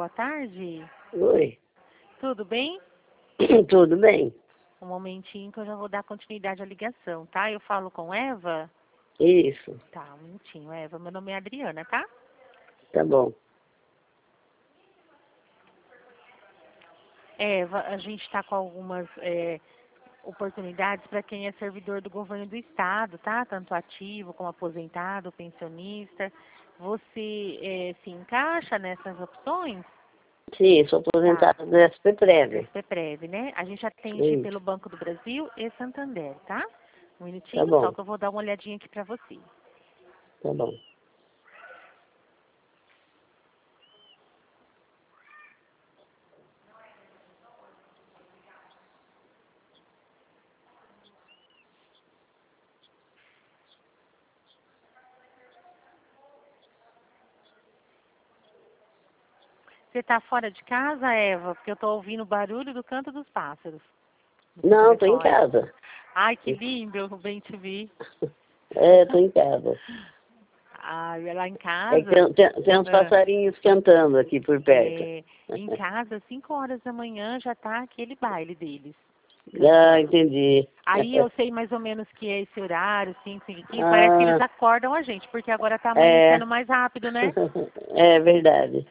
boa tarde. Oi, Tudo bem? tudo bem? Um momentinho que eu já vou dar continuidade à ligação, tá? Eu falo com Eva? Isso, Tá, um minutinho, Eva. Meu nome é Adriana, tá? tá bom. Eva, a gente está com algumas oportunidades para quem é servidor do governo do estado, tá? Tanto ativo como aposentado, pensionista. Você se encaixa nessas opções? Sim, sou Tá. aposentada do SPPrev. SPPrev, né? A gente atende Isso, pelo Banco do Brasil e Santander, tá? Um tá minutinho, só bom, que eu vou dar uma olhadinha aqui para você. tá bom. Você está fora de casa, Eva? Porque eu estou ouvindo o barulho do canto dos pássaros no seu Não, tô em telefone. casa. Ai, que lindo, bem te vi. É, tô em casa. Ai, lá em É que casa, tem uns é, passarinhos cantando aqui por perto. em casa, 5 horas da manhã já tá aquele baile deles, Ah, cantando. entendi. Aí eu sei mais ou menos que é esse horário, 5, 5 e 15, parece que eles Ah, acordam a gente, porque agora tá é. amanhecendo mais rápido, né? É verdade.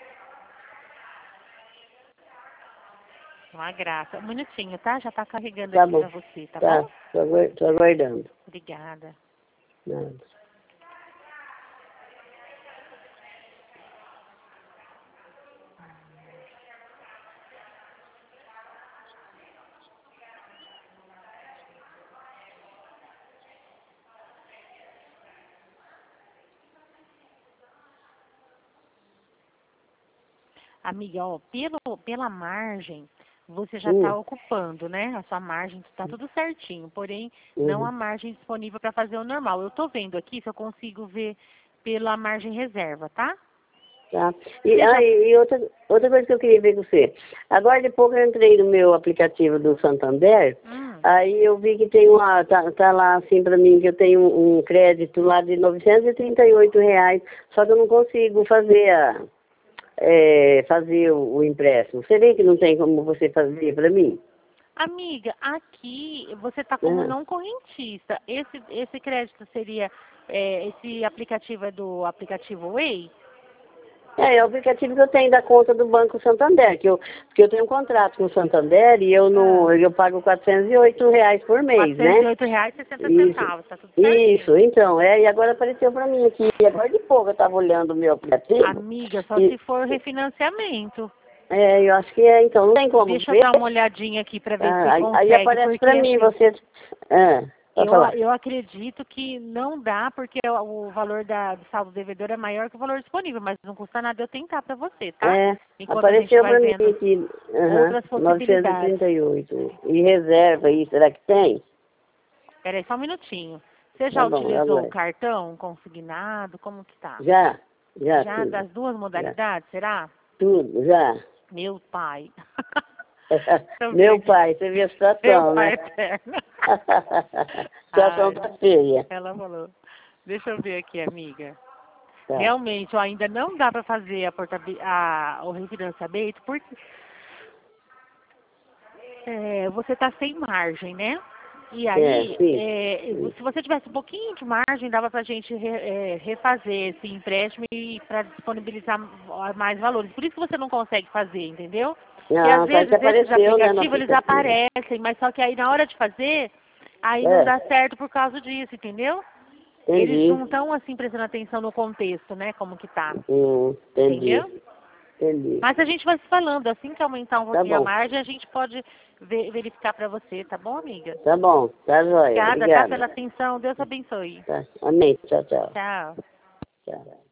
Uma graça. Um minutinho, tá? Já tá carregando Tá aqui bom. pra você, tá bom? Tá, tô aguardando. Obrigada. Nada. Amiga, ó, pela margem, você já está Hum, ocupando, né? A sua margem está tudo certinho, porém, não a uhum. margem disponível para fazer o normal. Eu estou vendo aqui se eu consigo ver pela margem reserva, tá? Tá. Você já... E outra coisa que eu queria ver com você. Agora de pouco eu entrei no meu aplicativo do Santander, Hum, aí eu vi que tem tá lá assim pra mim que eu tenho um crédito lá de R$ 938, só que eu não consigo fazer o empréstimo. Você vê que não tem como você fazer pra mim? amiga, aqui você está como Ah. não correntista. Esse crédito seria, esse aplicativo é do aplicativo Way? É o aplicativo que eu tenho da conta do Banco Santander, porque eu tenho um contrato com o Santander e eu não, Ah, eu pago R$ 408 por mês, né? Isso, R$ 408,60, tá tudo isso, certinho. então, e agora apareceu para mim aqui, e agora de pouco eu estava olhando o meu aplicativo, Amiga, só e se for refinanciamento. eu acho que então, não tem como Deixa eu ver, dar uma olhadinha aqui para ver se aí consegue, aparece porque para mim, assim, você, pode falar. eu acredito que não dá, porque o valor do saldo devedor é maior que o valor disponível, mas não custa nada eu tentar para você, tá? É, Enquanto a gente apareceu vai para mim vendo aqui, outras possibilidades. 938, e reserva aí, será que tem? Peraí, só um minutinho. Você Tá já bom, utilizou o agora. cartão consignado? Como que tá? Já Já tudo, das duas já. modalidades, será? Tudo, já. Meu pai. Deixa eu ver Meu aqui. pai, você viu a Meu situação, pai né? eterno. A situação Ai, tá feia. ela falou. Deixa eu ver aqui, amiga. Tá. Realmente, ó, ainda não dá para fazer o refinanciamento porque você está sem margem, né? E aí, Sim. se você tivesse um pouquinho de margem, dava para a gente refazer esse empréstimo e para disponibilizar mais valores. Por isso que você não consegue fazer, entendeu? Porque às Não, só que vezes esses apareceu, né, no aplicativos eles aplicativo. aparecem, mas só que aí na hora de fazer, aí não É, dá certo por causa disso, entendeu? Eles entendi. não estão assim prestando atenção no contexto, né? Como que tá, Entendi. entendeu? Entendi. Mas a gente vai se falando, assim que aumentar um Tá pouquinho a bom. margem, a gente pode verificar para você, tá bom, amiga? Tá bom. Tá jóia. Obrigada, tá, Obrigada. pela atenção. Deus abençoe. Tá. Amém. Tchau, tchau. Tchau. Tchau.